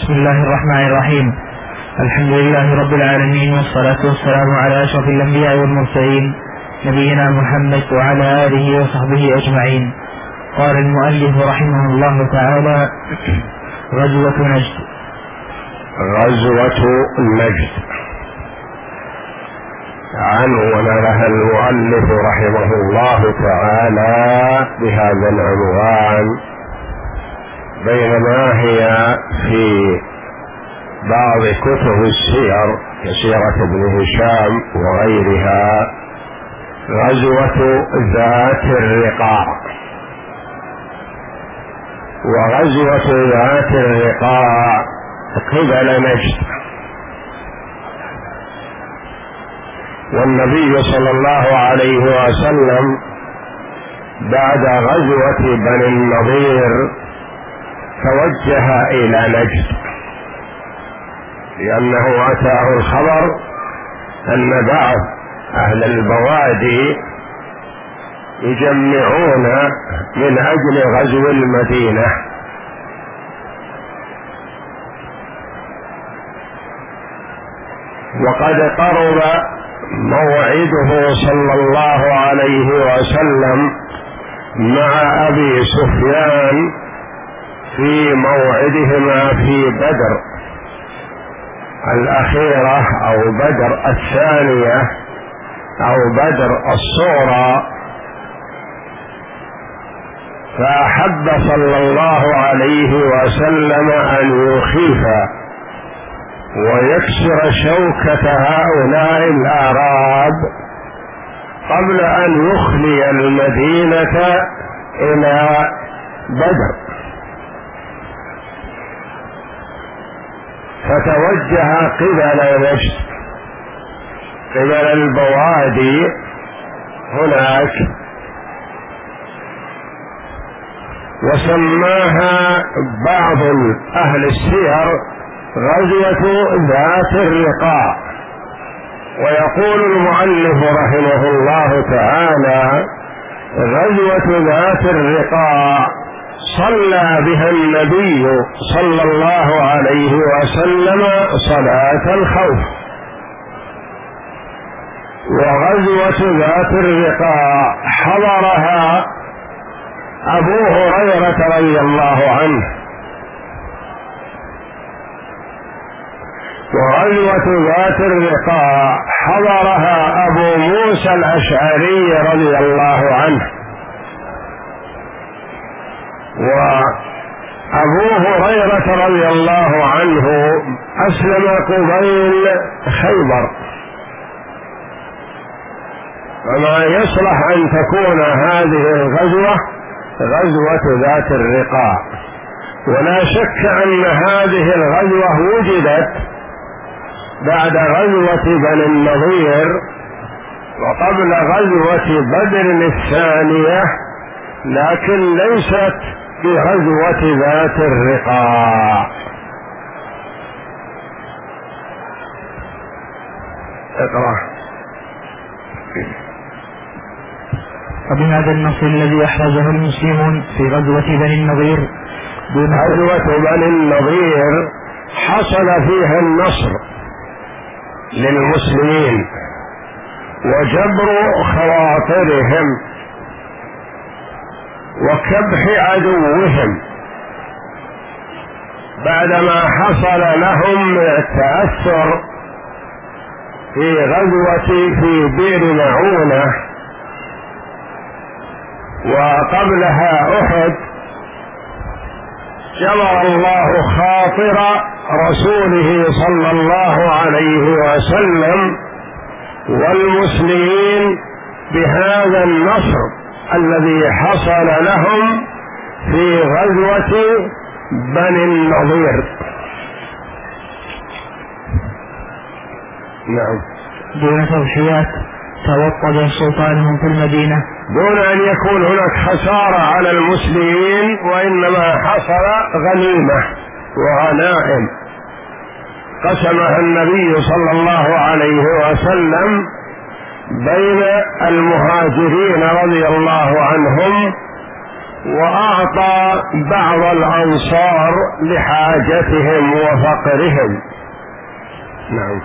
بسم الله الرحمن الرحيم. الحمد لله رب العالمين، والصلاة والسلام على أشرف الأنبياء والمرسلين نبينا محمد وعلى آله وصحبه أجمعين. قال المؤلف رحمه الله تعالى: غزوة نجد. غزوة نجد عنون لها المؤلف رحمه الله تعالى بهذا العنوان، بينما هي في بعض كتب السير كسيرة ابن هشام وغيرها غزوة ذات الرقاع. وغزوة ذات الرقاع قبل نجد، والنبي صلى الله عليه وسلم بعد غزوة بني النضير توجه إلى نجد، لأنه أتاه الخبر أن بعض أهل البوادي يجمعون من أجل غزو المدينة، وقد قرب موعده صلى الله عليه وسلم مع أبي سفيان في موعدهما في بدر الأخيرة أو بدر الثانية أو بدر الصغرى، فأحب صلى الله عليه وسلم أن يخيف ويكسر شوكة هؤلاء الأعراب قبل أن يخلي المدينة إلى بدر، فتوجه قبل نجد، قبل البوادي هناك، وسماها بعض أهل السير غزوة ذات الرقاع. ويقول المؤلف رحمه الله تعالى: غزوة ذات الرقاع صلى بها النبي صلى الله عليه وسلم صلاة الخوف. وغزوة ذات الرقاع حضرها أبو هريرة رضي الله عنه، وغزوة ذات الرقاع حضرها أبو موسى الأشعري رضي الله عنه، وأبو هريرة رضي الله عنه أسلم قبيل خيبر، فما يصلح أن تكون هذه الغزوة غزوة ذات الرقاع. ولا شك أن هذه الغزوة وجدت بعد غزوة بني النضير وقبل غزوة بدر الثانية، لكن ليست بغزوة ذات الرقاع. اقرأ. وبهذا النص الذي أحرزه المسلمون في غزوة بني النضير، غزوة بني النضير حصل فيها النصر للمسلمين وجبر خواطرهم وكبح عدوهم، بعدما حصل لهم التأثر في غزوة في بئر معونة وقبلها أحد. جبر الله خاطر رسوله صلى الله عليه وسلم والمسلمين بهذا النصر الذي حصل لهم في غزوة بني النضير. نعم. دون تضحيات توطد سلطانهم في المدينة، دون أن يكون هناك خسارة على المسلمين، وإنما حصل غنيمة وغنائم قسمها النبي صلى الله عليه وسلم بين المهاجرين رضي الله عنهم وأعطى بعض الأنصار لحاجتهم وفقرهم. نعم.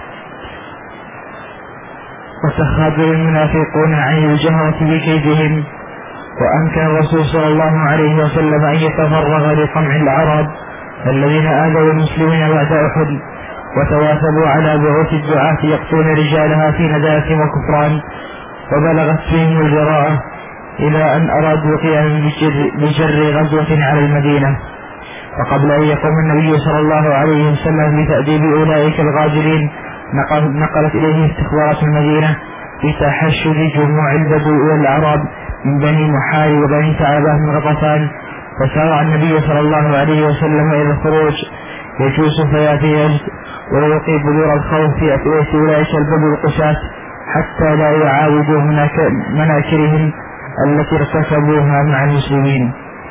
وتخاذل المنافقون عن الجهرة بكيدهم، وأمكن الرسول صلى الله عليه وسلم أن يتفرغ لقمع العرب الذين آذوا المسلمين بعد أحد، وتواثبوا على بعوث الدعاة يقتلون رجالها في ندالة وكفران، وبلغت فيهم الجراءة إلى أن أرادوا قيام بجر غزوة على المدينة. وقبل أن يقوم النبي صلى الله عليه وسلم بتأديب أولئك الغادرين نقلت إليه استخبارات المدينة بتحشد جموع البدو والأعراب من بني محارب وبني ثعلبة من غطفان، فسارع النبي صلى الله عليه وسلم إلى الخروج يجوس فياتي يجد ويلقي بذور الخوف في أفئدة أولئك البدو القساة حتى لا يعاودوا مناكرهم التي ارتكبوها مع المسلمين.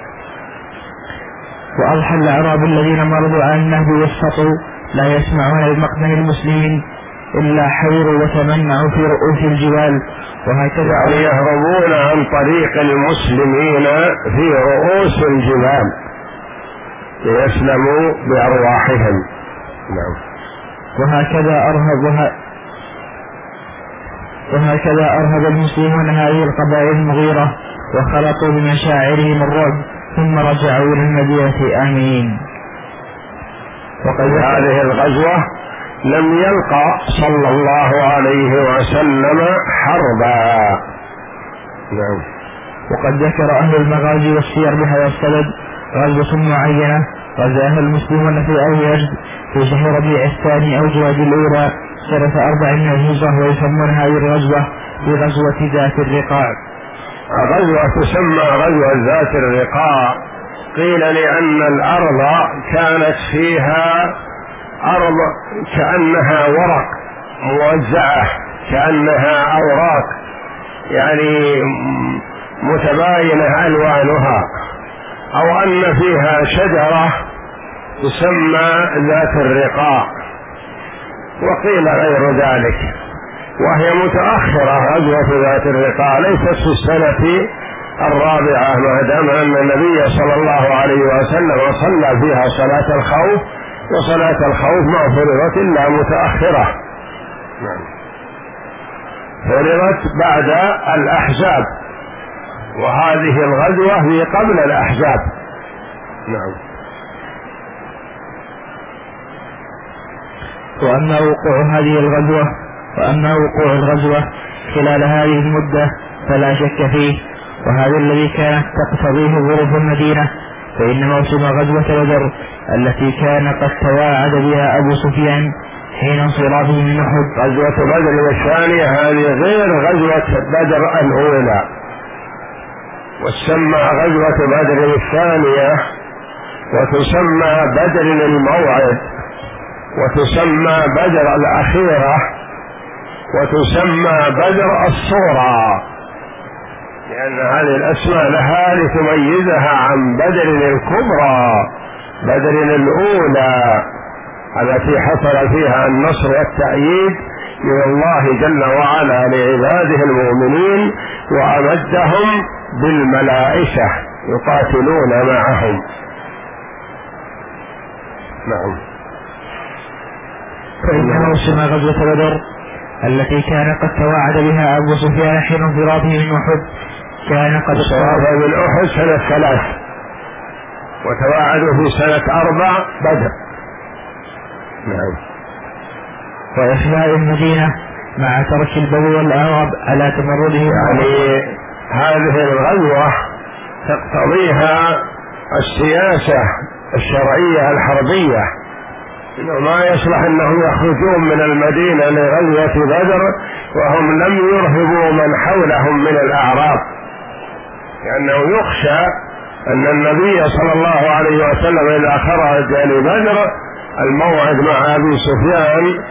وأضحى الأعراب الذين مرضوا عن النهب والسطو لا يسمعون بمقدم المسلمين إلا حيروا وتمنعوا في رؤوس الجبال، وهكذا يعني يهربون عن طريق المسلمين في رؤوس الجبال ليسلموا بأرواحهم. نعم. وهكذا أرهب المسلمون هذه القبائل المغيرة وخلطوا بمشاعرهم الرعب، ثم رجعوا إلى المدينة آمنين. وقد هذه الغزوة لم يلقى صلى الله عليه وسلم حربا. نعم. وقد ذكر أهل المغازي والسير بهذا السبب غزوة معينة غزاها المسلمون في أول يجد في شهر ربيع الثاني أو جواد الأولى سنة 4 من الهجرة، ويسمون هذه الغزوة بغزوة ذات الرقاع. غزوة تسمى غزوة ذات الرقاع قيل لأن الأرض كانت فيها أرض كأنها ورق موزعة، كأنها أوراق يعني متباينة ألوانها، أو أن فيها شجرة تسمى ذات الرقاع، وقيل غير ذلك. وهي متأخرة غزوة ذات الرقاع، ليست في السنة 4 ما دام أن النبي صلى الله عليه وسلم صلى فيها صلاة الخوف، وصلاة الخوف ما فرضت إلا متأخرة. فرضت بعد الأحزاب، وهذه الغزوة هي قبل الأحزاب. نعم. وأما وقوع الغزوة خلال هذه المدة فلا شك فيه، وهذا الذي كانت تقتضيه ظروف المدينة، فإن موسم غزوة بدر التي كان قد تواعد بها أبو سفيان حين انصرافه من أحد. غزوة بدر الثانية هذه غير غزوة بدر الأولى، وتسمى غزوة بدر الثانية، وتسمى بدر الموعد، وتسمى بدر الأخيرة، وتسمى بدر الصورة، لأن هذه الأسماء لها لتميزها عن بدر الكبرى، بدر الأولى التي حصل فيها النصر والتأييد من الله جل وعلا لعباده المؤمنين، وأمدهم بالملائكة يقاتلون معهم. نعم. فإن موسم غزوة بدر التي كان قد تواعد بها أبو سفيان حين انصرافه من أحد كان قد انصرف من أحد سنة 3، وتواعدوا في سنة 4 بدر. نعم. وإخلاء المدينة مع ترك البدو والأعراب على تمرده. يعني هذه الغزوة تقتضيها السياسة الشرعية الحربية، إنه ما يصلح أنهم يخرجون من المدينة لغزوة بدر وهم لم يرهبوا من حولهم من الأعراب، لأنه يخشى أن النبي صلى الله عليه وسلم إذا خرج لبدر الموعد مع أبي سفيان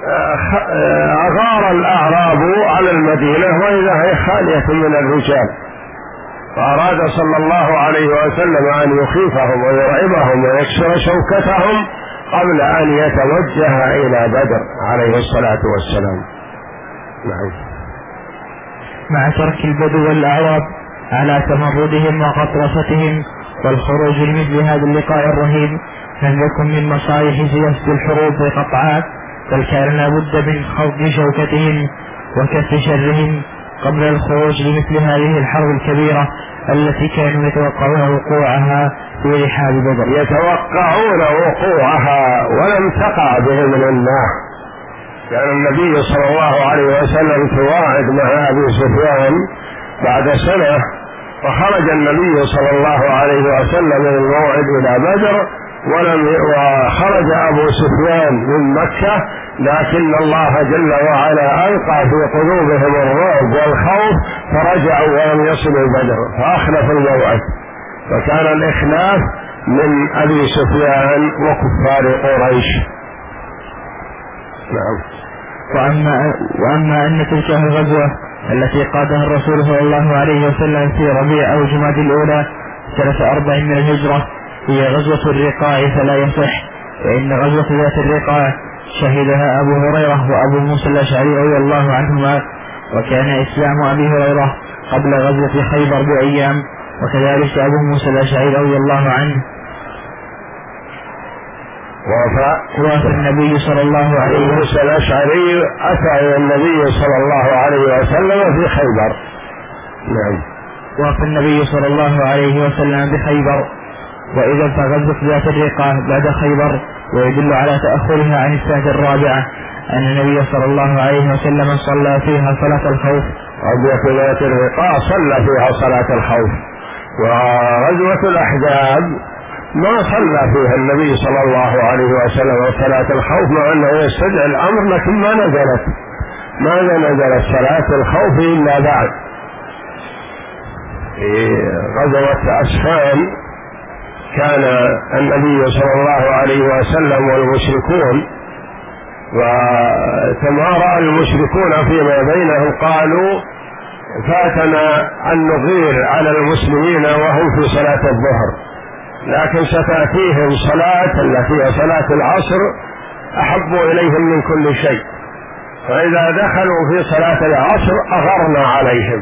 أغار الأعراب على المدينة وإذا هي خالية من الرجال، فأراد صلى الله عليه وسلم أن يخيفهم ويرعبهم ويكسر شوكتهم قبل أن يتوجه إلى بدر عليه الصلاة والسلام. نعم. مع ترك البدو والأعراب على تمردهم وقطرستهم، والخروج لمثل هذا اللقاء الرهيب لم يكن من مصالح سياسة الحروب قطعا، بل كان لابد من خفض شوكتهم وكف شرهم قبل الخروج لمثل هذه الحرب الكبيرة التي كانوا يتوقعون وقوعها في رحاب بدر. يتوقعون وقوعها ولم تقع بهم الله. كان النبي صلى الله عليه وسلم تواعد مع أبي سفيان بعد سنة، فخرج النبي صلى الله عليه وسلم من الموعد إلى بدر، وخرج أبو سفيان من مكة، لكن الله جل وعلا ألقى في قلوبهم الرعب والخوف فرجعوا ولم يصلوا بدر فأخلفوا الموعد، فكان الإخلاف من أبي سفيان وكفار قريش. نعم. وأما أن تلك الغزوة التي قادها الرسول صلى الله عليه وسلم في ربيع أو جماد الأولى سنة 40 من الهجرة هي غزوة الرقاع فلا يصح، فإن غزوة ذات الرقاع شهدها أبو هريرة وأبو موسى الأشعري رضي الله عنهما، وكان إسلام أبي هريرة قبل غزوة خيبر بأيام، وكذلك أبو موسى الأشعري رضي الله عنه وفى النبي صلى الله عليه وسلم. موسى الأشعري أتى إلى النبي صلى الله عليه وسلم في خيبر. نعم. وفى النبي صلى الله عليه وسلم بخيبر، وإذا فغزوة ذات الرقاع بعد خيبر، ويدل على تأخرها عن السنة الرابعة أن النبي صلى الله عليه وسلم صلى فيها صلاة الخوف. غزوة ذات الرقاع صلى فيها صلاة الخوف، وغزوة الأحزاب ما صلى فيها النبي صلى الله عليه وسلم صلاة الخوف، مع أنه يستدعي الأمر، لكن ما نزلت صلاة الخوف إلا بعد. في غزوة أسفان كان النبي صلى الله عليه وسلم والمشركون، وتمارى المشركون فيما بينهم، قالوا فاتنا أن نغير على المسلمين وهم في صلاة الظهر، لكن ستأتيهم صلاة التي هي صلاة العصر أحب إليهم من كل شيء، فإذا دخلوا في صلاة العصر أغرنا عليهم،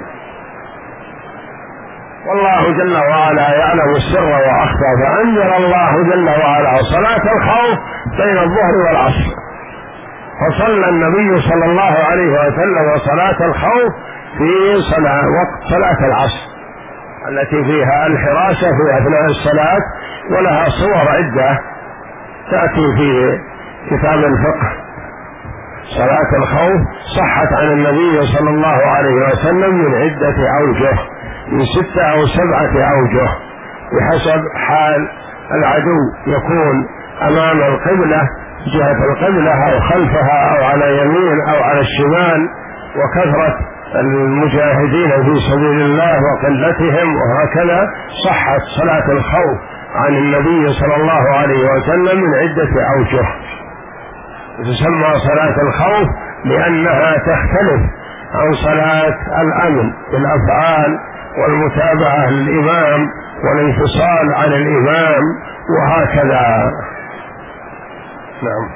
والله جل وعلا يعلم السر وأخفى، فأنزل الله جل وعلا صلاة الخوف بين الظهر والعصر، فصلى النبي صلى الله عليه وسلم صلاة الخوف في وقت صلاة العصر التي فيها الحراسة في أثناء الصلاة، ولها صور عدة تأتي في كتاب الفقه. صلاة الخوف صحت عن النبي صلى الله عليه وسلم من عدة أوجه، من 6 أو 7 أوجه، بحسب حال العدو، يكون أمام القبلة جهة القبلة أو خلفها أو على يمين أو على الشمال، وكثرة المجاهدين في سبيل الله وقلتهم، وهكذا صحت صلاة الخوف عن النبي صلى الله عليه وسلم من عدة أوجه. تسمى صلاة الخوف لأنها تختلف عن صلاة الأمن بالأفعال والمتابعة للإمام والانفصال عن الإمام وهكذا. نعم.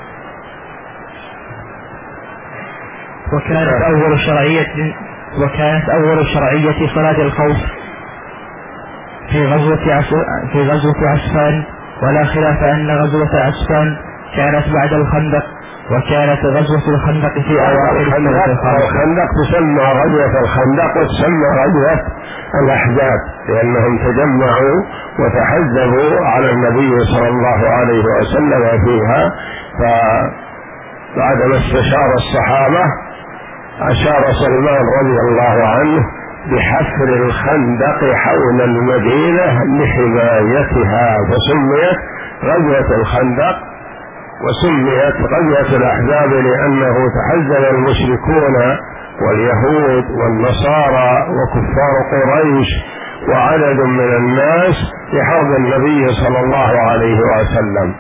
وكانت أول شرعية صلاة الخوف في غزوة عسفان، ولا خلاف أن غزوة عسفان كانت بعد الخندق، وكانت غزوة الخندق في أواخر الخندق تسمى غزوة الخندق وتسمى غزوة الأحزاب، لأنهم تجمعوا وتحزبوا على النبي صلى الله عليه وسلم فيها، فبعدما استشار الصحابة أشار سلمان رضي الله عنه بحفر الخندق حول المدينة لحمايتها، فسميت غزوة الخندق، وسميت غزوة الأحزاب لأنه تحزب المشركون واليهود والنصارى وكفار قريش وعدد من الناس لحرب النبي صلى الله عليه وسلم.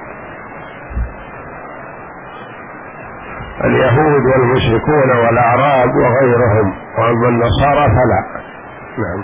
اليهود والمشركون والأعراب وغيرهم، وأما النصارى فلا. نعم.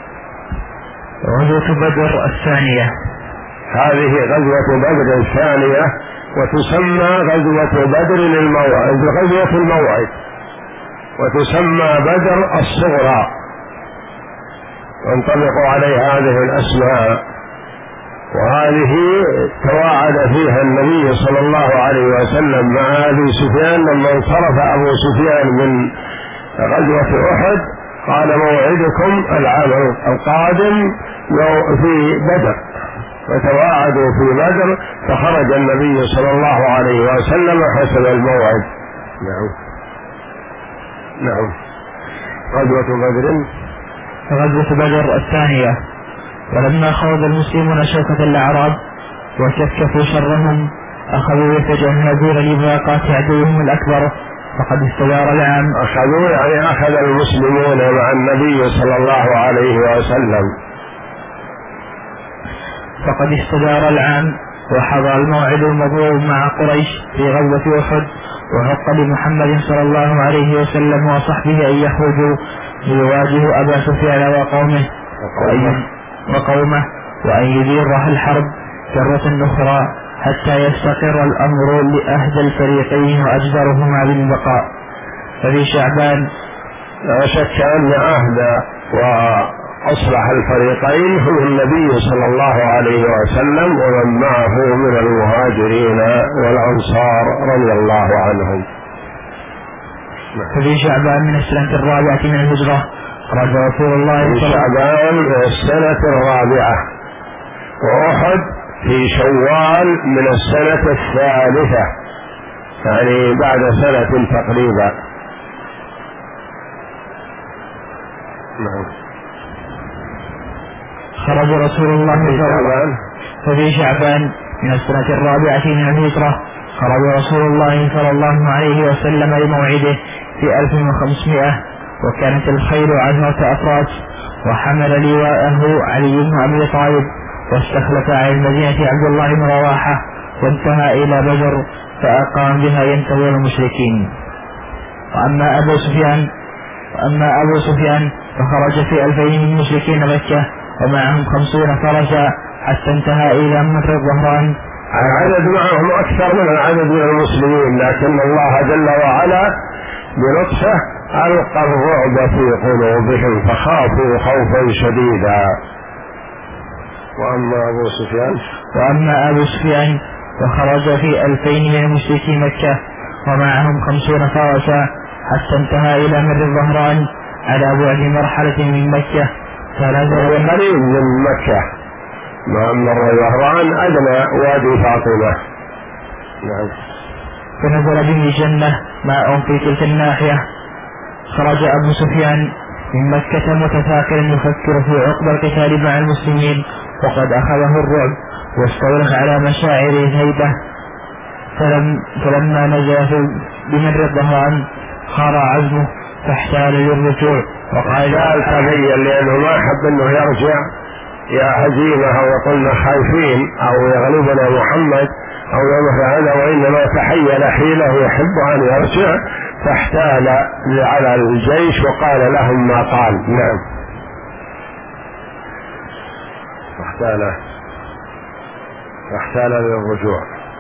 غزوة بدر الثانية، هذه غزوة بدر الثانية، وتسمى غزوة بدر الموعد، غزوة الموعد، وتسمى بدر الصغرى، ينطبق عليه هذه الأسماء، وهذه تواعد فيها النبي صلى الله عليه وسلم مع أبي سفيان لما انصرف أبو سفيان من غزوة أحد، قال موعدكم العام القادم في بدر، فتواعدوا في بدر، فخرج النبي صلى الله عليه وسلم حسب الموعد. نعم. غزوة بدر الثانية. ولما خوض المسلمون شوكة الأعراب وكفكفوا شرهم أخذوا يتجهزون لملاقاة عدوهم الأكبر، فقد استدار العام. أخذوا يعني أخذ المسلمون مع النبي صلى الله عليه وسلم. فقد استدار العام وحضر الموعد المضروب مع قريش في غزوة أحد، وحق لمحمد صلى الله عليه وسلم وصحبه أن يخرجوا ليواجهوا أبا سفيان وقومه وأن يديرها الحرب كرة أخرى حتى يستقر الأمر لأهدى الفريقين وأجدرهما بالبقاء. ففي شعبان لا شك أن أهدى وأصلح الفريقين هو النبي صلى الله عليه وسلم ومن معه من المهاجرين والأنصار رضي الله عنهم. ففي شعبان من السنة الرابعة من الهجرة خرج رسول الله في شعبان من السنة الرابعة، وأحد في شوال من السنة الثالثة، يعني بعد سنة تقريبا. خرج رسول الله ففي شعبان من السنة الرابعة من الهجرة خرج رسول الله صلى الله عليه وسلم لموعده في 1500، وكانت الخيل 10 أفراس، وحمل لواءه علي بن أبي طالب، واستخلف على المدينة عبد الله بن رواحة، وانتهى إلى بدر فأقام بها ينتظر المشركين. وأما أبو سفيان فخرج في 2000 من مشركين مكة ومعهم 50 فرسا حتى انتهى إلى مر الظهران. العدد معهم أكثر من العدد من المسلمين، لكن الله جل وعلا بلطفه ألقى الرعب في قلوبهم فخافوا خوفا شديدا. وأما أبو سفيان فخرج في 2000 من مشركي مكة ومعهم 50 فرسا حتى انتهى إلى مر الظهران على بعد مرحلة من مكة، فنزل قريب من مكة. مر الظهران أدنى وادي فاطمة. فنزل به جنة ماء في تلك الناحية. خرج أبو سفيان من مكة متفاكرا يفكر في عقب القتال مع المسلمين، وقد أخذه الرعب واستولى على مشاعر الهيبة. فلما نزل بمر الظهران خار عزمه فاحتال للرجوع، وقال تبين لأنه ما حب أنه يرجع يا هزيمة أو يقولنا خايفين أو يغلبنا محمد أو يوم هذا، وإنما تحيل حيله يحب أن يرجع، فاحتال على الجيش وقال لهم ما قال. نعم. فاحتال للرجوع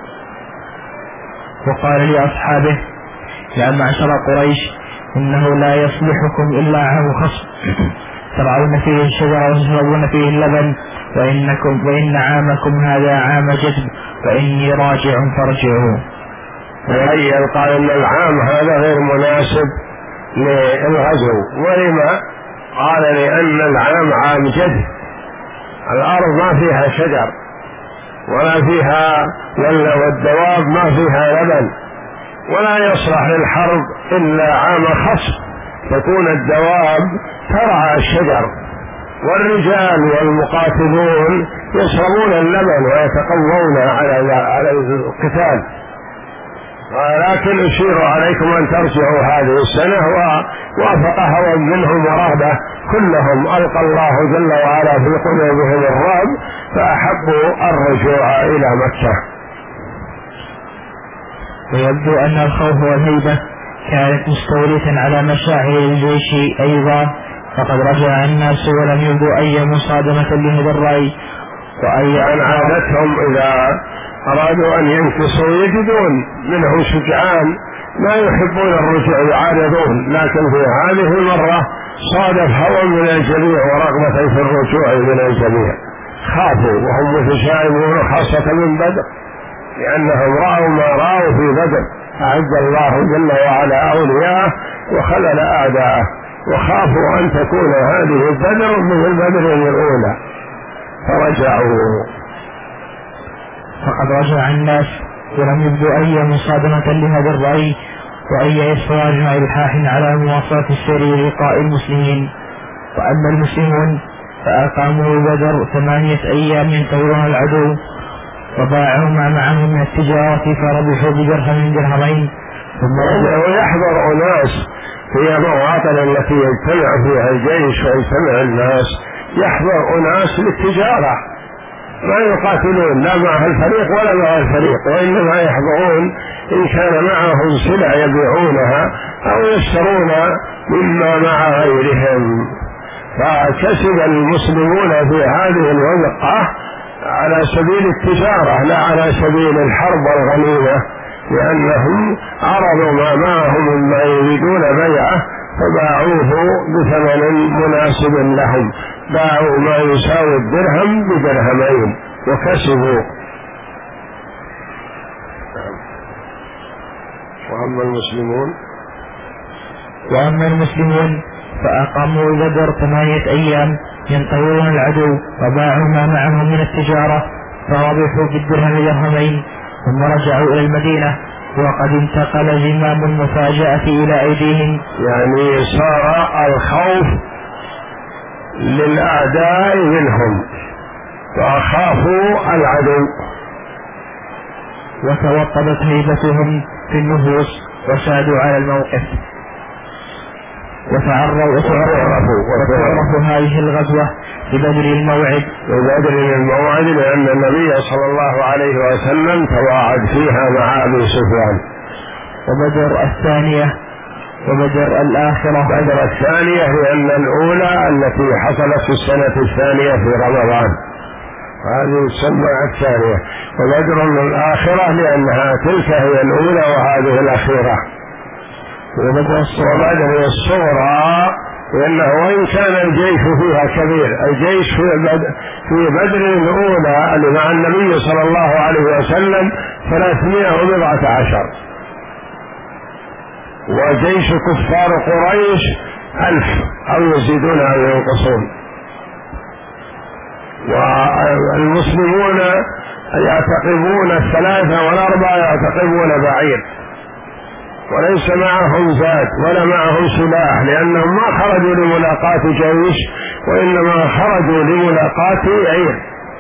وقال لأصحابه يا معشر قريش إنه لا يصلحكم إلا عام خصم ترعون فيه الشجر وتشربون فيه اللبن، وإن عامكم هذا عام جذب، وإني راجع فارجعوا. وهي قال إن العام هذا غير مناسب للغزو. ولما؟ قال لأن العام عام جذب، الأرض ما فيها شجر ولا فيها والدواب ما فيها لبن، ولا يصلح للحرب إلا عام خصب، تكون الدواب ترعى الشجر والرجال والمقاتلون يشربون اللبن ويتقوون على القتال. ولكن أشير عليكم أن ترجعوا هذه السنة، ووافق هوى منهم ورهبة كلهم ألقى الله جل وعلا في قلوبهم الرعب فأحبوا الرجوع إلى مكة. ويبدو أن الخوف والهيبة كانت مستولية على مشاعر الجيش أيضا، فقد رجع الناس ولم يبدوا أي مصادمة لهذا الرأي. وأي عادتهم إذا أرادوا أن ينكسوا يجدون منهم شجعان ما يحبون الرجوع يعارضون، لكن في هذه المرة صادف هوى من الجميع ورغبة في الرجوع من الجميع، خافوا وهم متشائمون خاصة من بدر، لأنهم رأوا ما رأوا في بدر، أعد الله جل وعلا أولياءه وخلل أعداءه، وخافوا أن تكون هذه بدر مثل بدر الأولى فرجعوا. فقد رجع الناس ولم يبدوا أي مصادمة لهذا الرأي وأي إصرار مع إلحاح على مواصلة السير للقاء المسلمين. وأما المسلمون فأقاموا بدر 8 أيام ينتظرون العدو، وباعوا ما معهم من التجارة فربحوا بدرهم درهمين. ثم يحضر أناس في المواطن التي يجتمع فيها الجيش ويجتمع الناس، يحضر أناس للتجارة، ما يقاتلون لا مع الفريق ولا مع الفريق، وإنما يحضرون إن كان معهم سلع يبيعونها أو يشترون مما مع غيرهم. فكسب المسلمون في هذه الوقعة على سبيل التجارة لا على سبيل الحرب والغنيمة، لأنهم عرضوا ما معهم مما يريدون بيعه فباعوه بثمن مناسب لهم، باعوا ما يساوي الدرهم بدرهمين وكسبوا. وأما المسلمون فأقاموا بدر 8 أيام ينتظرون العدو، وباعوا ما معهم من التجارة فربحوا بالدرهم درهمين، ثم رجعوا إلى المدينة وقد انتقل زمام المفاجأة إلى أيديهم. يعني صار الخوف للأعداء منهم وأخافوا العدو، وتوطدت هيبتهم في النفوس وسادوا على الموقف، وتعرفوا هذه الغزوة ببدر الموعد، لأن النبي صلى الله عليه وسلم تواعد فيها مع أبي سفيان. وبدر الثانية وبدر الآخرة. بدر الثانية لأن الأولى التي حصلت في السنة الثانية في رمضان، هذه تسمى الثانية. وبدر الآخرة لأنها تلك هي الأولى وهذه الأخيرة. وبدر الصغرى لأنه وإن كان الجيش فيها كبير، الجيش في بدر الأولى اللي مع النبي صلى الله عليه وسلم 314، وجيش كفار قريش 1000 أو يزيدون أو ينقصون. والمسلمون يعتقبون 3 و4 يعتقبون بعير، وليس معهم زاد ولا معهم سلاح، لأنهم ما خرجوا لملاقاة جيش وإنما خرجوا لملاقاة عير.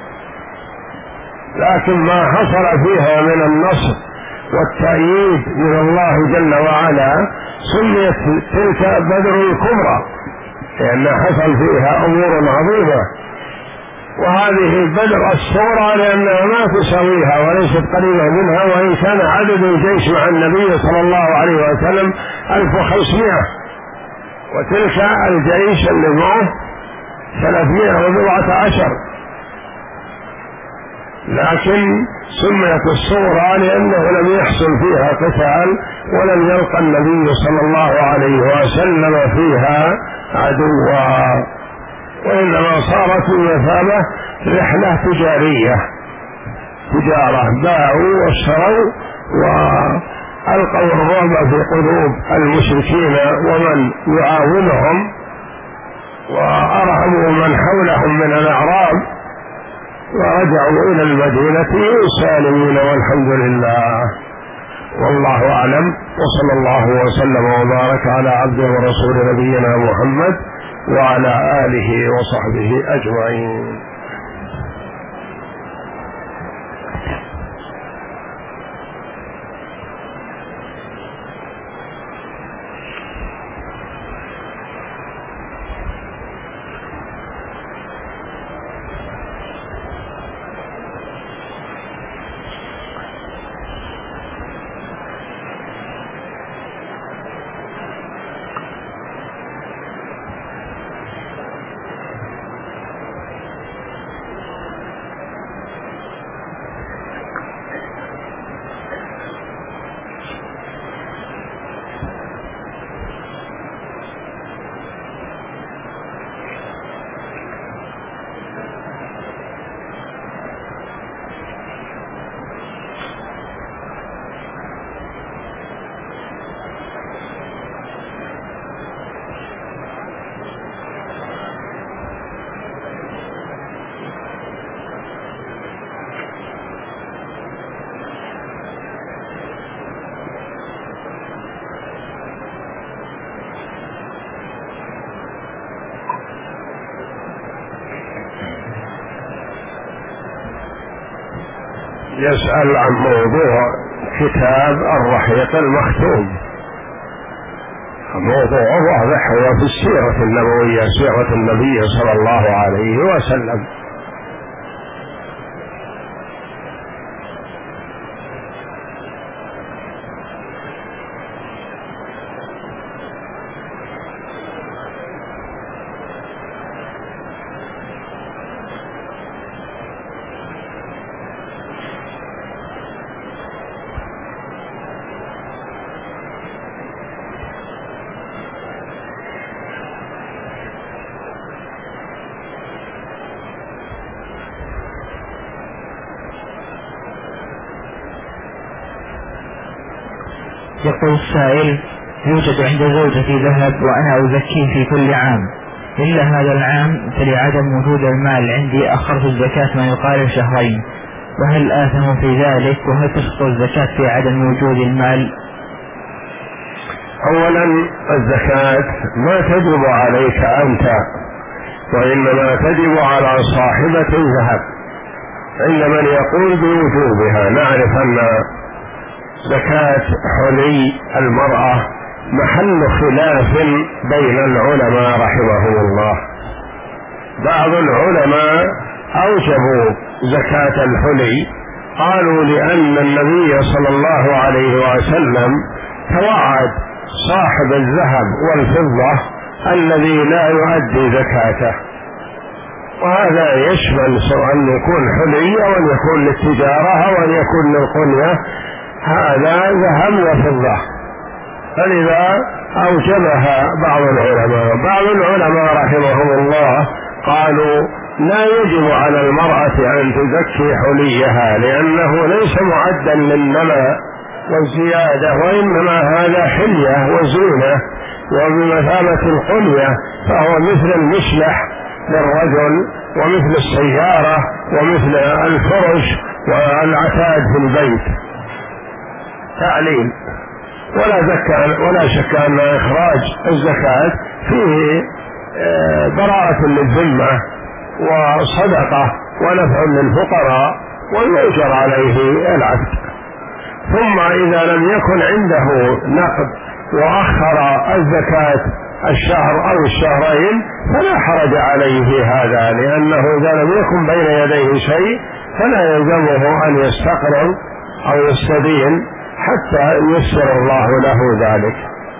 لكن ما حصل فيها من النصر والتأييد من الله جل وعلا سميت تلك بدر الكبرى، لأن حصل فيها أمور عظيمة. وهذه بدر الصغرى لأنها ما تساويها وليست قريبة منها، وإن كان عدد الجيش مع النبي صلى الله عليه وسلم 1500، وتلك الجيش اللي معه 314. لكن سميت الصغرى لأنه لم يحصل فيها قتال ولم يلقى النبي صلى الله عليه وسلم فيها عدوا، وإنما صارت المثابة رحلة تجارية، تجارة، باعوا واشتروا وألقوا الرعب في قلوب المشركين ومن يعاونهم، وأرهبوا من حولهم من الأعراب، ورجعوا إلى المدينة سالمين والحمد لله. والله أعلم، وصلى الله وسلم وبارك على عبده ورسول نبينا محمد وعلى آله وصحبه أجمعين. يسأل عن موضوع كتاب الرحيق المختوم. موضوع واضح هو في السيرة النبوية، سيرة النبي صلى الله عليه وسلم. يقول السائل: يوجد عند زوجتي ذهب وأنا أزكيه في كل عام، إلا هذا العام فلعدم وجود المال عندي أخرت الزكاة ما يقارب شهرين، وهل آثم في ذلك؟ وهل تسقط الزكاة في عدم وجود المال؟ أولا الزكاة ما تجب عليك أنت، وإنما تجب على صاحبة الذهب عند من يقول بوجوبها. نعرف أن زكاة حلي المرأة محل خلاف بين العلماء رحمهم الله. بعض العلماء أوجبوا زكاة الحلي، قالوا لأن النبي صلى الله عليه وسلم توعد صاحب الذهب والفضة الذي لا يؤدي زكاته، وهذا يشمل أن يكون حلي أو أن يكون للتجارة أو أن يكون للقنية، هذا ذهب وفضة، فلذا أوجبها بعض العلماء. بعض العلماء رحمهم الله قالوا لا يجب على المرأة أن تزكي حليها لأنه ليس معدا للنماء والزيادة، وإنما هذا حلية وزينة وبمثابة القنية، فهو مثل المشلح للرجل ومثل السيارة ومثل الفرش والعتاد في البيت تعليل. ولا شك أن إخراج الزكاة فيه براءة للذمة وصدقة ونفع للفقراء ويؤجر عليه العبد. ثم إذا لم يكن عنده نقد وأخر الزكاة الشهر أو الشهرين فلا حرج عليه هذا، لأنه إذا لم يكن بين يديه شيء فلا يلزمه أن يستقرض أو يستدين حتى ييسر الله له ذلك.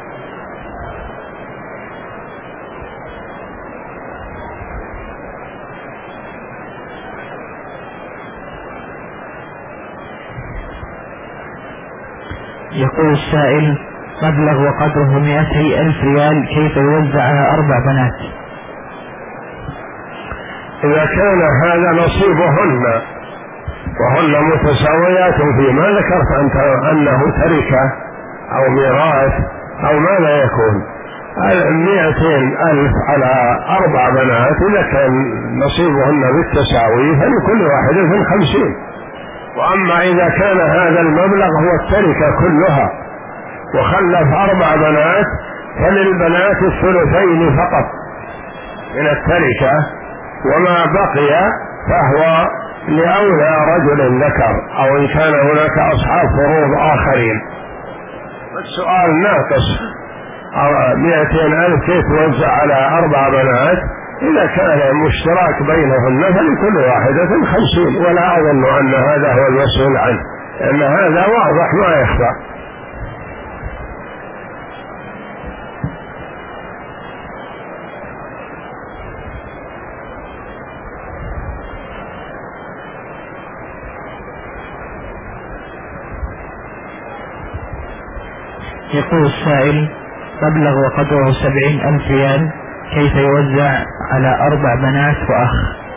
يقول السائل: مبلغ وقدره 200,000 ريال، كيف يوزع على 4 بنات؟ إذا كان هذا نصيبهن وهن متساويات فيما ذكرت أنت أنه تركة أو ميراث أو ماذا يكون 200,000 على 4 بنات، إذا كان نصيبهن بالتساوي فلكل واحدة 50. وأما إذا كان هذا المبلغ هو التركة كلها وخلف 4 بنات فللبنات 2/3 فقط من التركة، وما بقي فهو لأولى رجل ذكر أو إن كان هناك أصحاب فروض آخرين. السؤال ناقص 200,000 كيف توزع على 4 بنات؟ إذا كان مشترك بينهن فلكل واحدة 50، ولا أظن أن هذا هو المسؤول عنه، لأن هذا واضح ما يخفى. يقول السائل: مبلغ وقدره 70,000 ريال، كيف يوزع على 4 بنات وأخ؟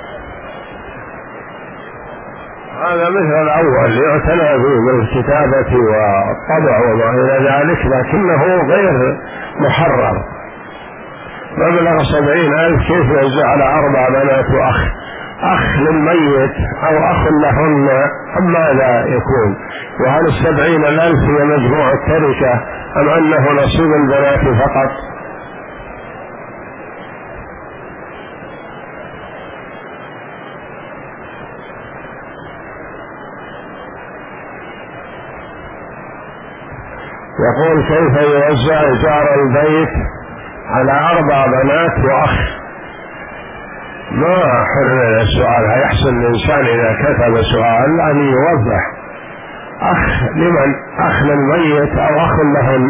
هذا مثل الأول يعتنى به بالكتابة والطبع وما إلى ذلك، لكنه غير محرر. مبلغ 70,000 كيف يوزع على 4 بنات وأخ؟ أخ للميت أو أخ لهن أم ماذا يكون؟ وهل 70,000 هي مجموع التركة أم أنه نصيب البنات فقط؟ يقول: كيف يوزع إيجار البيت على 4 بنات وأخ؟ ما حرر السؤال. هيحسن الإنسان إذا كتب سؤال أن يوضح. أخ لمن؟ أخ للميت أو أخ لهن،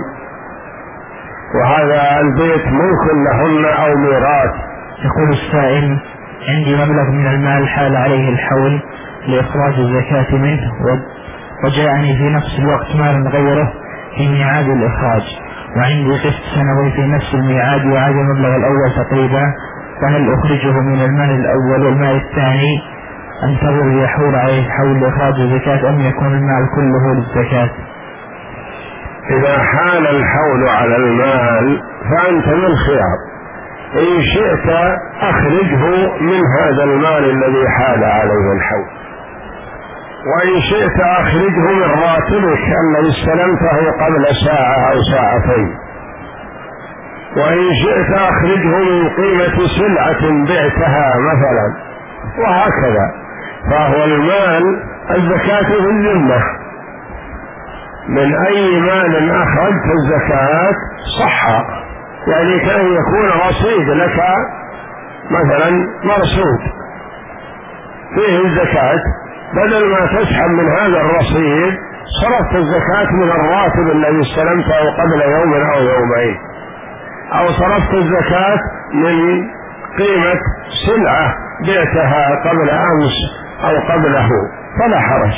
وهذا البيت ملك لهن أو ميراث. يقول السائل: عندي مبلغ من المال حال عليه الحول لإخراج الزكاة منه، وجاءني في نفس الوقت مال غيره في ميعاد الإخراج، وعندي قسط سنوي في نفس الميعاد وعاد المبلغ الأول تقريبا، فهل أخرجه من المال الأول والمال الثاني أنتظر يحول عليه الحول لإخراج الزكاة، أم يكون المال كله للزكاة؟ إذا حال الحول على المال فأنت من خيار، إن شئت أخرجه من هذا المال الذي حال عليه الحول، وإن شئت أخرجه من راتبك الذي استلمته قبل ساعة أو ساعتين، وإن شئت أخرجه من قيمة سلعة بعتها مثلا، وهكذا. فهو المال الزكاة في الذمة، من أي مال أخرجت الزكاة صح، يعني كان يكون رصيد لك مثلا مرصود فيه الزكاة، بدل ما تسحب من هذا الرصيد صرفت الزكاة من الراتب الذي استلمته قبل يوم أو يومين، أو صرفت الزكاة من قيمة سلعة بعتها قبل أمس أو قبله، فلا حرج.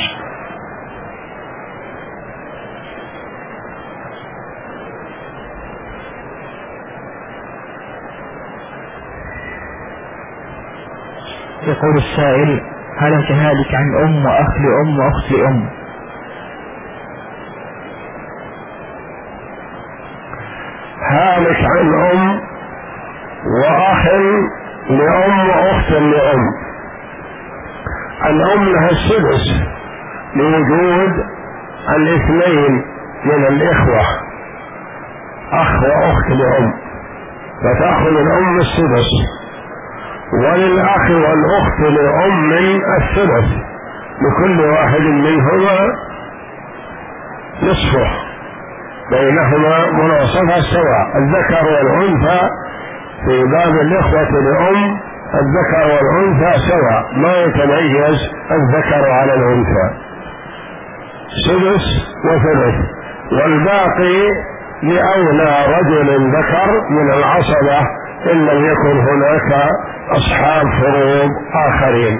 يقول السائل: هل كذلك عن أم وأخ لأم وأخت لأم؟ هالك عن أم وأخ لأم وأخت لأم. الأم لها السدس لوجود 2 من الإخوة، أخ وأخت لأم، فتأخذ الأم السدس، وللأخ والأخت لأم الثلث، لكل واحد منهما نصفه، بينهما مناصفة سواء. الذكر والأنثى في باب الإخوة لأم الذكر والأنثى سواء، ما يتميز الذكر على الأنثى، سدس وثلث، والباقي لأولى رجل ذكر من العصبة إن لم يكن هناك أصحاب فروض آخرين.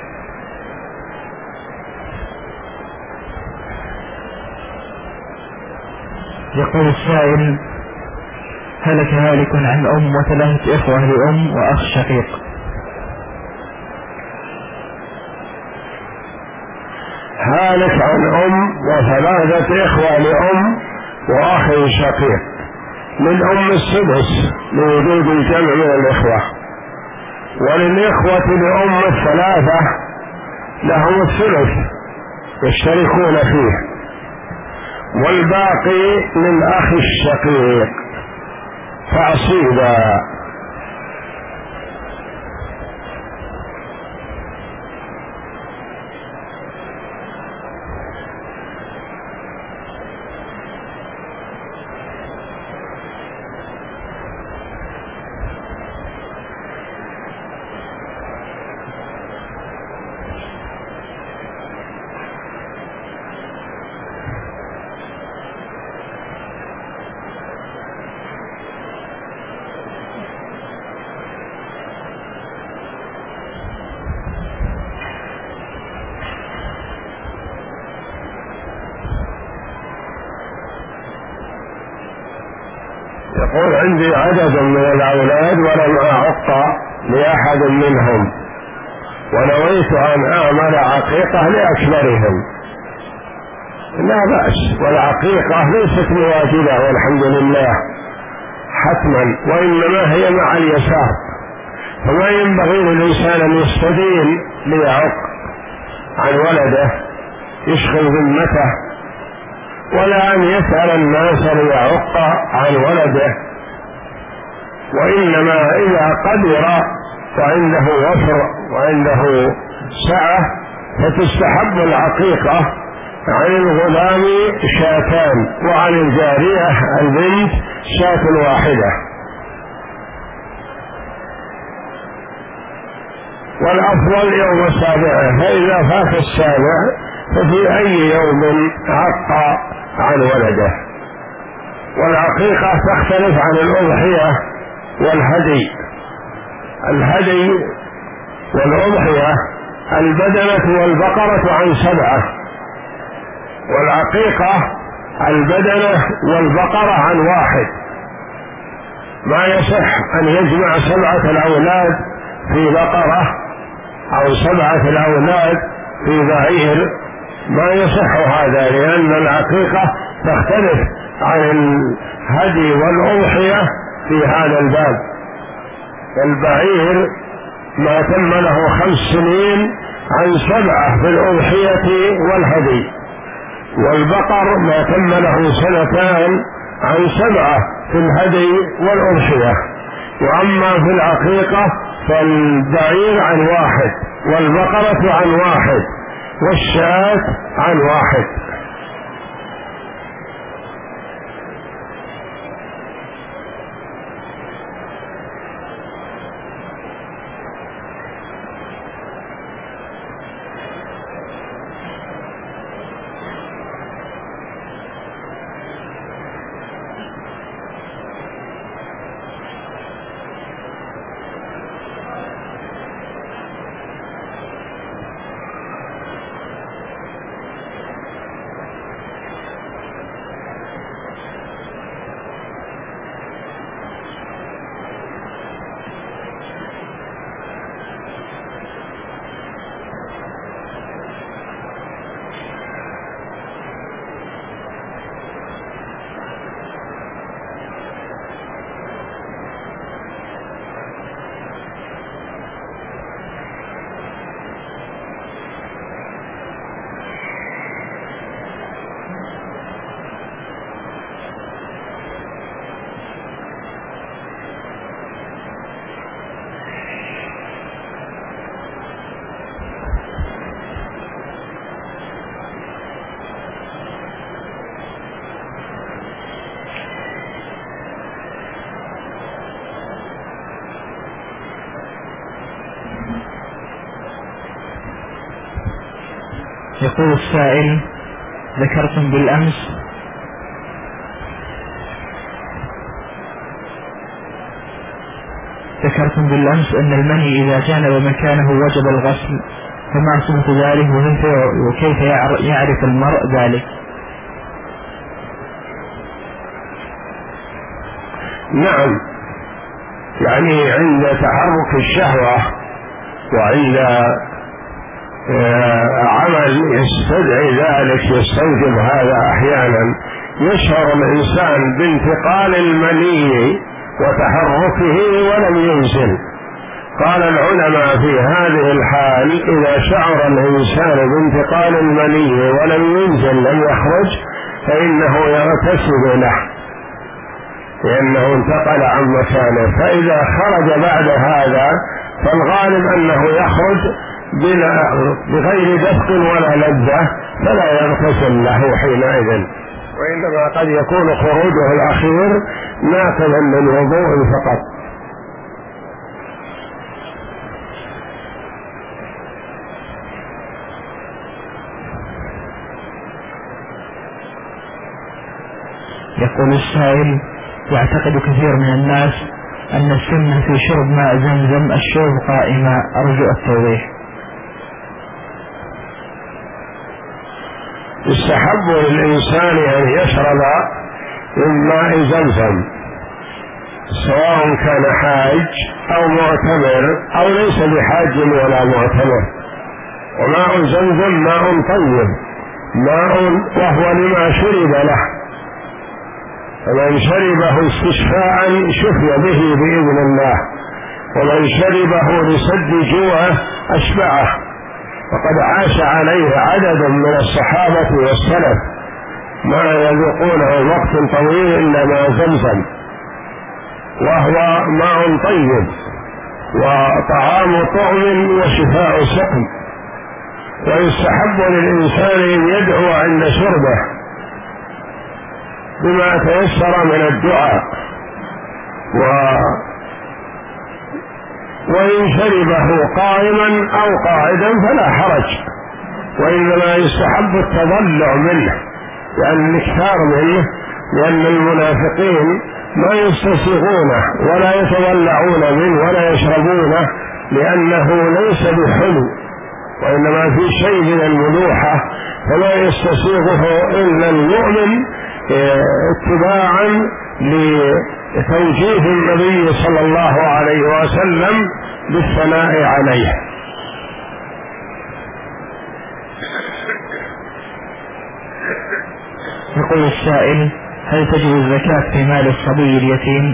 يقول السائل: هلك هالك عن أم و3 إخوة لأم وأخ شقيق. هالك عن أم و3 إخوة لأم وأخ شقيق، للأم السدس لوجود الجمع من الإخوة، وللإخوة لأم 3 لهم الثلث يشتركون فيه، والباقي للأخ الشقيق تعصيبا. يقول: عندي عدد من الأولاد ولم أعق لأحد منهم، ونويت أن أعمل عقيقة لأكبرهم. لا بأس، والعقيقة ليست واجبة والحمد لله حتما، وإنما هي مع اليسار، فما ينبغي للإنسان أن يستدين ليعق عن ولده يشغل ذمته، ولا أن يسأل الناس ليعق عن ولده، وإنما إذا قدر وعنده وفر وعنده سعة فتستحب العقيقة عن الغلام شاتان، وعن الجارية البنت شاة واحدة. والأفضل يوم السابع، فإذا فات السابع ففي أي يوم عق عن ولده. والعقيقة تختلف عن الأضحية والهدي. الهدي والأضحية البدنة والبقرة عن 7، والعقيقة البدنة والبقرة عن 1. ما يصح أن يجمع 7 الأولاد في بقرة أو 7 الأولاد في بعير، ما يصح هذا، لأن العقيقة تختلف عن الهدي والأضحية في هذا الباب. البعير ما تم له 5 سنين عن 7 في الأضحية والهدي، والبقر ما تم له 2 سنين عن 7 في الهدي والأضحية. وأما في العقيقة فالبعير عن 1، والبقرة عن 1، والشاة عن 1. يقول السائل: ذكرتم بالأمس أن المني إذا جانب مكانه وجب الغسل، فما صفة ذلك وكيف يعرف المرء ذلك؟ نعم، يعني عند تحرك الشهوة وعند عمل يستدعي ذلك يستوجب هذا أحيانا، يشعر الإنسان بانتقال المني وتحركه ولم ينزل. قال العلماء في هذه الحال إذا شعر الإنسان بانتقال المني ولم ينزل لم يخرج فإنه يغتسل له، لأنه انتقل عن مكانه. فإذا خرج بعد هذا فالغالب أنه يخرج بغير دفق ولا لذة، فلا يغتسل له حينئذ، وإنما قد يكون خروجه الأخير ناقلا للوضوء فقط. يقول السائل: يعتقد كثير من الناس أن السنة في شرب ماء زمزم الشرب قائما، أرجو التوضيح. يستحب للإنسان أن يشرب من ماء زمزم سواء كان حاج أو معتمر أو ليس بحاج ولا معتمر. وماء زمزم ماء طيب، ماء وهو لما شرب له، فمن شربه استشفاء شفي به بإذن الله، ومن شربه لسد جوعه أشبعه. وقد عاش عليه عدد من الصحابة والسلف ما يذوقونه وقت طويل إلا ماء زمزم، وهو ماء طيب وطعام طعم وشفاء سقم. ويستحب للإنسان أن يدعو عند شربه بما تيسر من الدعاء، وإن شربه قائما أو قاعدا فلا حرج، وإنما يستحب التضلع منه، لأن الاكثار منه، لأن المنافقين ما يستسيغونه ولا يتضلعون منه ولا يشربونه، لأنه ليس بحلو وإنما في شيء من الملوحة، فلا يستسيغه إلا المؤمن اتباعا لتوجيه النبي صلى الله عليه وسلم بالثناء عليه. يقول السائل: هل تجب الزكاة في مال الصبي اليتيم؟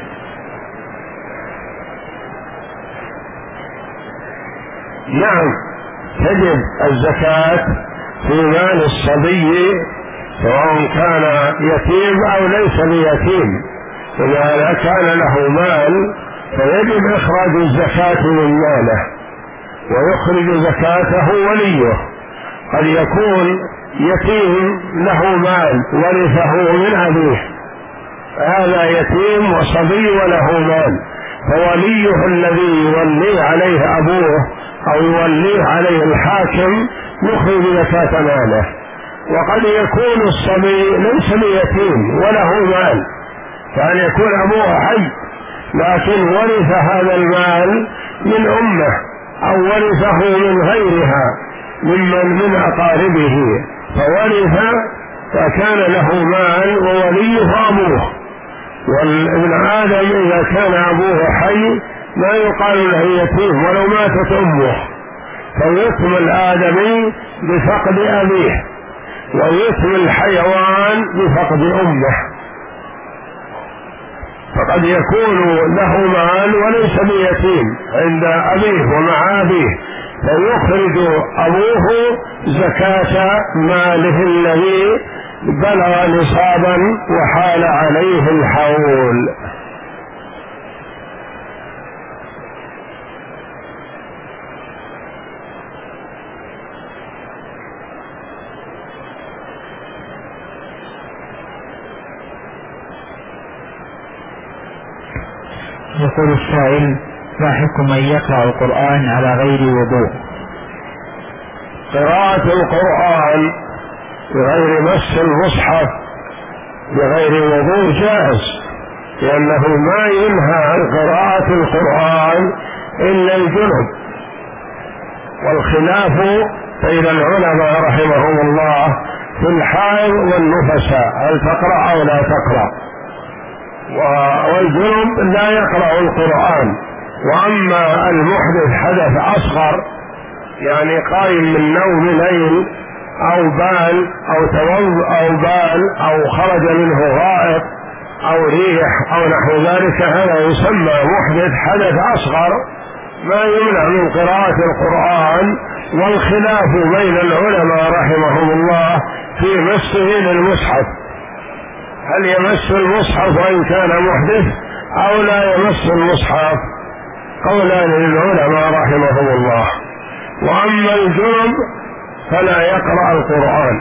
نعم، تجب الزكاة في مال الصبي سواء كان يتيم أو ليس بيتيم، إذا كان له مال فيجب إخراج الزكاة من ماله، ويخرج زكاته وليه. قد يكون يتيم له مال ورثه من أبيه، هذا يتيم وصبي وله مال، فوليه الذي يوليه عليه أبوه أو يوليه عليه الحاكم يخرج زكاة ماله. وقد يكون الصبي ليس بيتيم وله مال، كان يكون أبوه حي لكن ورث هذا المال من أمه أو ورثه من غيرها من أقاربه، فورث فكان له مال ووليه أبوه. والابن آدم إذا كان أبوه حي ما يقال له يتيم ولو ماتت أمه، فيتم الآدمي بفقد أبيه، ويتم الحيوان بفقد أمه. فقد يكون له مال وليس بيتيم عند أبيه ومع أبيه، فيخرج أبوه زكاة ماله الذي بلغ نصابا وحال عليه الحول. يقول السائل: ما حكم من يقرأ القرآن على غير وضوء؟ قراءة القرآن بغير مس المصحف بغير وضوء جائز، لأنه ما ينهى عن قراءة القرآن إلا الجنب. والخلاف بين العلماء رحمهم الله في الحائض والنفساء، هل تقرأ أو لا تقرأ. والجنب لا يقرأ القرآن. وأما المحدث حدث أصغر، يعني قائم من نوم ليل أو بال أو بال أو خرج منه غائط أو ريح أو نحو ذلك، هذا يسمى محدث حدث أصغر، ما يمنع من قراءة القرآن. والخلاف بين العلماء رحمهم الله في مسه للمصحف، هل يمس المصحف وإن كان محدث أو لا يمس المصحف، قولان للعلماء رحمهم الله. وأما الجنب فلا يقرأ القرآن،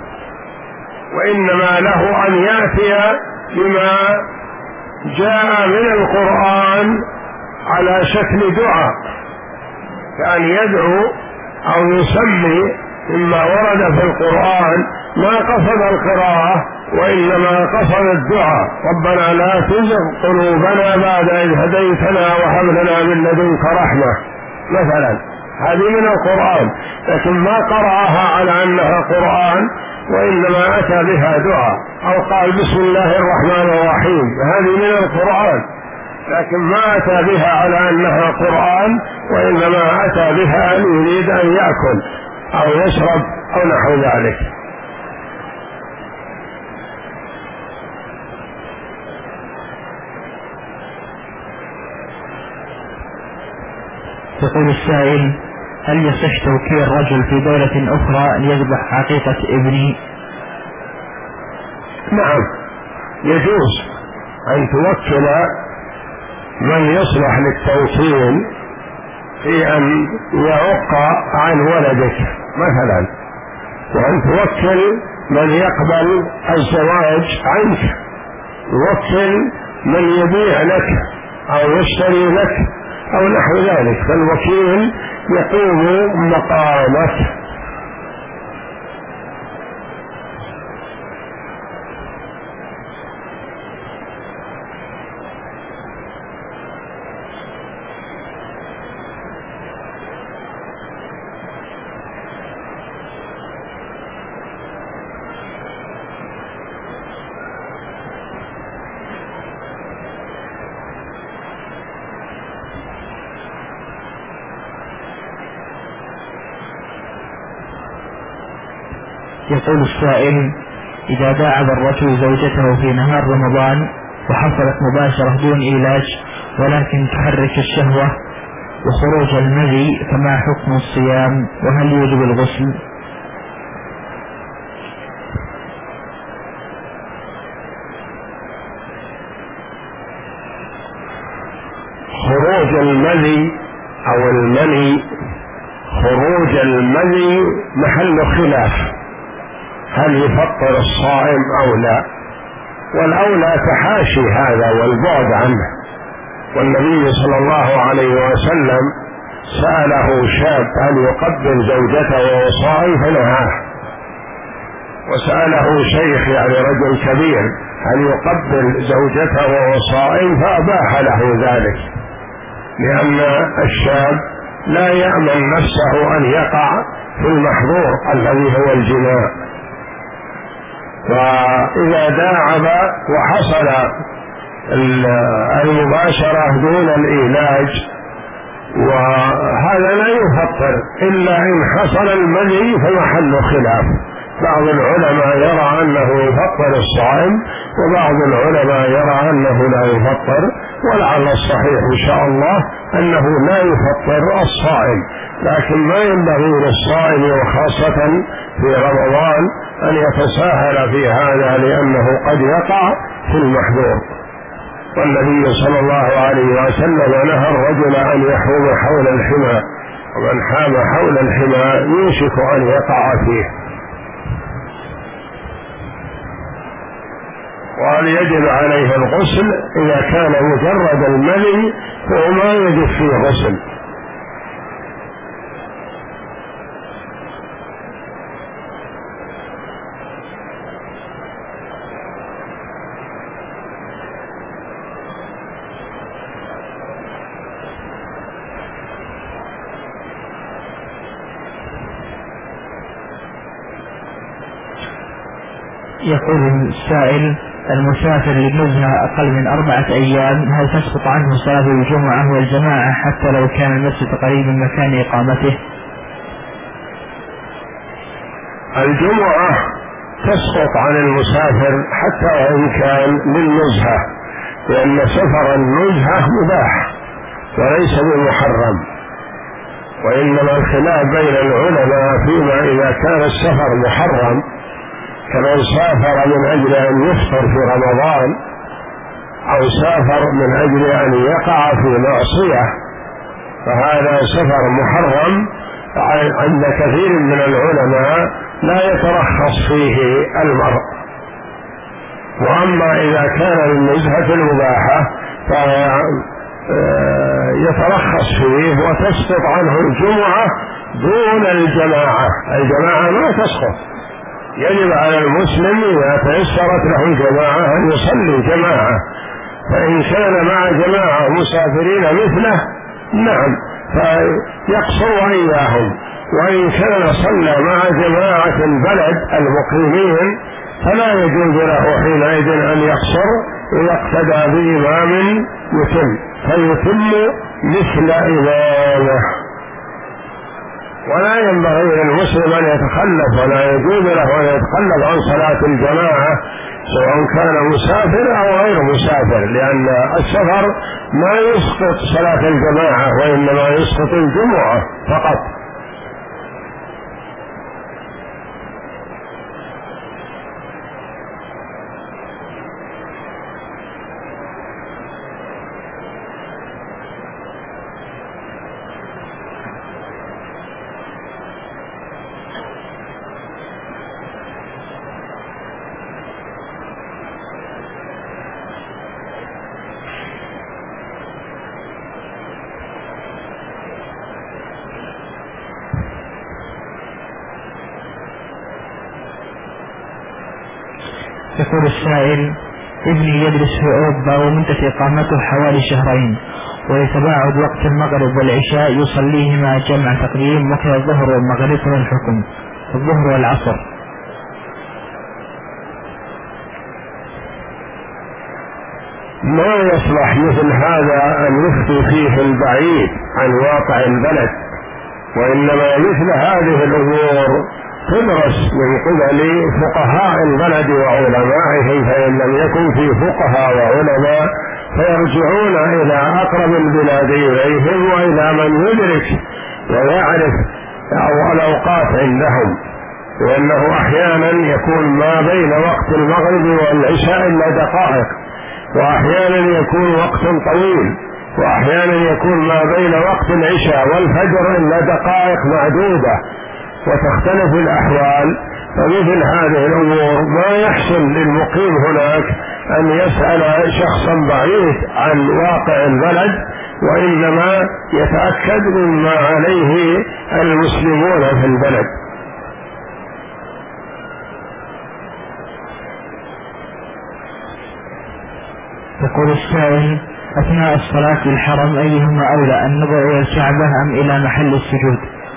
وإنما له أن يأتي بما جاء من القرآن على شكل دعاء، كأن يدعو أو يسمي مما ورد في القرآن، ما قصد القراءة وإنما قصد الدعاء: ربنا لا تزغ قلوبنا بعد إذ هديتنا وهب لنا من لدنك رحمة مثلا، هذه من القرآن، لكن ما قرأها على أنها قرآن وإنما أتى بها دعاء، أو قال بسم الله الرحمن الرحيم، هذه من القرآن، لكن ما أتى بها على أنها قرآن وإنما أتى بها يريد أن يأكل أو يشرب أو نحو ذلك. يقول السائل: هل يصح توكيل رجل في دولة أخرى ليذبح عقيقة ابني؟ نعم، يجوز أن توكل من يصلح للتوكيل في أن يعق عن ولدك، مثلا، وأن توكل من يقبل الزواج عنك، يوكل من يبيع لك أو يشتري لك أو نحو ذلك، فالوكيل يقوم مقامك. يقول السائل: إذا داعب الرجل زوجته في نهار رمضان وحصلت مباشرة دون علاج ولكن تحرك الشهوة وخروج المذي، فما حكم الصيام وهل يوجب الغسل؟ خروج المذي أو المني، خروج المذي محل خلاف، هل يفطر الصائم أو لا؟ والأولى تحاشي هذا والبعد عنه. والنبي صلى الله عليه وسلم سأله شاب هل يقبل زوجته وهو صائم فنهاه، وسأله شيخ يعني رجل كبير هل يقبل زوجته وهو صائم فأباح له ذلك، لأن الشاب لا يأمن نفسه أن يقع في المحظور الذي هو الجماع. وإذا داعب وحصل المباشرة دون العلاج وهذا لا يفطر إلا إن حصل المذي فمحل خلاف، بعض العلماء يرى أنه يفطر الصائم وبعض العلماء يرى أنه لا يفطر، ولعل الصحيح إن شاء الله أنه لا يفطر الصائم، لكن ما ينبغي للصائم وخاصة في رمضان أن يتساهل في هذا لأنه قد يقع في المحظور. والنبي صلى الله عليه وسلم نهى الرجل أن يحوم حول الحمى، ومن حام حول الحمى يوشك أن يقع فيه. وهل يجب عليه الغسل؟ إذا كان مجرد المني فهو ما يجب فيه غسل. يقول السائل: المسافر للنزهة أقل من 4 أيام هل تسقط عنه صلاة الجمعة والجماعة حتى لو كان المسجد قريب من مكان إقامته؟ الجمعة تسقط عن المسافر حتى وإن كان للنزهة، لأن سفر النزهة مباح وليس بمحرم، وإنما الخلاف بين العلماء فيما إذا كان السفر محرم كمن سافر من أجل أن يفطر في رمضان أو سافر من أجل أن يقع في معصية، فهذا سفر محرم عند كثير من العلماء لا يترخص فيه المرء. وأما إذا كان للنزهة المباحة فيترخص فيه وتسقط عنه الجمعة دون الجماعة. الجماعة ما تسقط، يجب على المسلم إذا تيسرت له الجماعة أن يصلي جماعة، فإن كان مع جماعة مسافرين مثله نعم فيقصر إياهم، وإن كان صلى مع جماعة البلد المقيمين فلا يجوز له حينئذ أن يقصر ويقتدى بإمام يتم، فيتم مثل إمامه. ولا ينبغي للمسلم أن يتخلف، ولا يجوز له أن يتخلف عن صلاة الجماعة سواء كان مسافر أو غير مسافر، لأن السفر ما يسقط صلاة الجماعة وإنما يسقط الجمعة فقط. يقول السائل: ابني يدرس في أوروبا ومدة إقامته حوالي شهرين، ويتباعد وقت المغرب والعشاء يصليهما جمع تقديم، وكذا الظهر والمغرب من الحكم الظهر والعصر. ما يصلح مثل هذا أن يفتي فيه البعيد عن واقع البلد، وإنما مثل هذه الأمور تدرس من قبل فقهاء البلد وعلمائه، فإن لم يكن في فقهاء وعلماء فيرجعون إلى أقرب البلاد إليهم وإلى من يدرك ويعرف الأوقات عندهم، لأنه أحيانا يكون ما بين وقت المغرب والعشاء إلا دقائق، وأحيانا يكون وقت طويل، وأحيانا يكون ما بين وقت العشاء والفجر إلا دقائق معدودة، وتختلف الأحوال. فمثل هذه الأمور ما يحسن للمقيم هناك أن يسأل شخصا بعيد عن واقع البلد، وإنما يتأكد مما عليه المسلمون في البلد. يقول السائل: أثناء الصلاة في الحرم أيهما أولى، النظر إلى الكعبة أم إلى محل السجود؟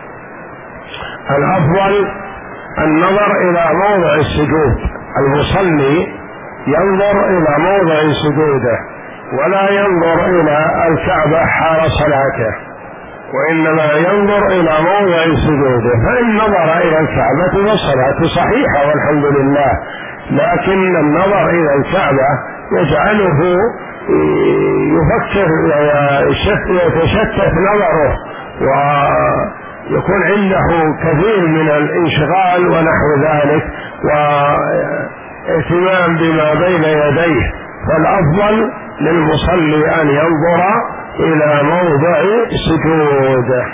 الأفضل النظر إلى موضع السجود، المصلي ينظر إلى موضع سجوده ولا ينظر إلى الكعبة حال صلاته، وإنما ينظر إلى موضع سجوده، فإن نظر إلى الكعبة فالصلاة صحيحة والحمد لله، لكن النظر إلى الكعبة يجعله يفكر ويتشتت نظره ويكون عنده كثير من الانشغال ونحو ذلك واهتمام بما بين يديه، فالأفضل للمصلي أن ينظر إلى موضع سجوده.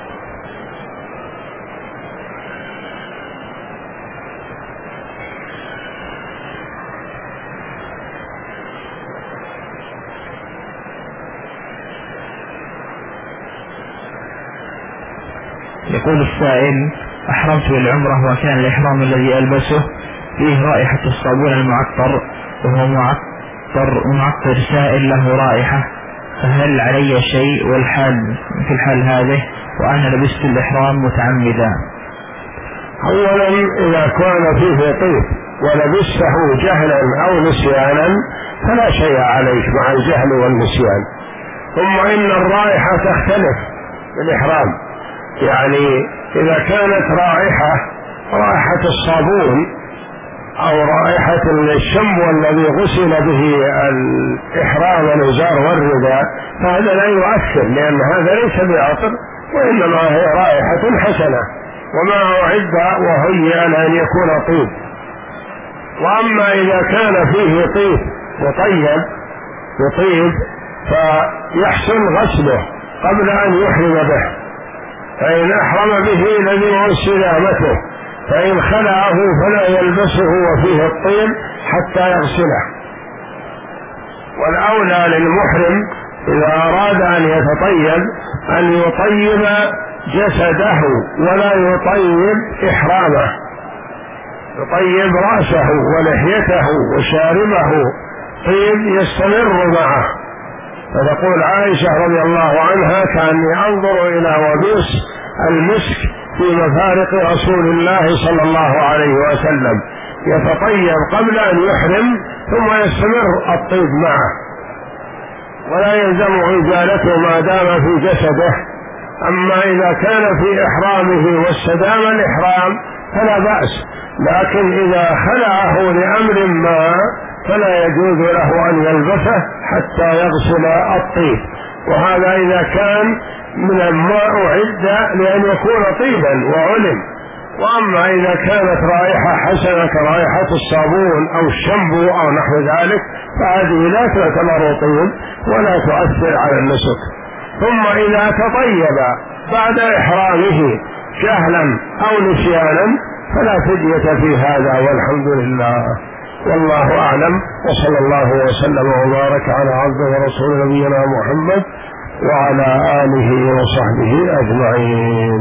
يقول السائل: أحرمت بالعمرة وكان الإحرام الذي ألبسه فيه رائحة الصابون المعطر، وهو معطر سائل له رائحة، فهل علي شيء والحال في الحال هذه وأنا لبست الإحرام متعمدا؟ أولا إذا كان فيه طيب ولبسته جهلا أو نسيانا فلا شيء عليك مع الجهل والنسيان. ثم إن الرائحة تختلف بالإحرام، يعني إذا كانت رائحة الصابون أو رائحة الشمو الذي غسل به الإحرام والإزار والرداء فهذا لا يؤثر، لأن هذا ليس بعطر وإنما هي رائحة حسنة وما أعد وهيئ أن يكون طيب. وأما إذا كان فيه طيب وطيب فيحسن غسله قبل أن يحرم به، فإن أحرم به لزمه استدامته، فإن خلعه فلا يلبسه وفيه الطيب حتى يغسله. والأولى للمحرم إذا أراد أن يتطيب أن يطيب جسده ولا يطيب إحرامه، يطيب رأسه ولحيته وشاربه طيب يستمر معه. فتقول عائشة رضي الله عنها: كأني أنظر إلى وبيس المسك في مفارق رسول الله صلى الله عليه وسلم، يتطيب قبل أن يحرم ثم يستمر الطيب معه ولا يلزم إزالته ما دام في جسده. أما إذا كان في إحرامه واستدام الإحرام فلا بأس، لكن إذا خلعه لأمر ما فلا يجوز له أن يلبسه حتى يغسل الطيب، وهذا إذا كان من ما أعد لأن يكون طيبا وعلم. وأما إذا كانت رائحة حسنة كرائحة الصابون أو الشامبو أو نحو ذلك فهذه لا تعتبر طيب ولا تؤثر على النسك. ثم إذا تطيب بعد إحرامه جهلا أو نسيانا فلا فدية في هذا والحمد لله، والله أعلم. وصلى الله وسلم وبارك على عبده ورسول نبينا محمد وعلى آله وصحبه أجمعين.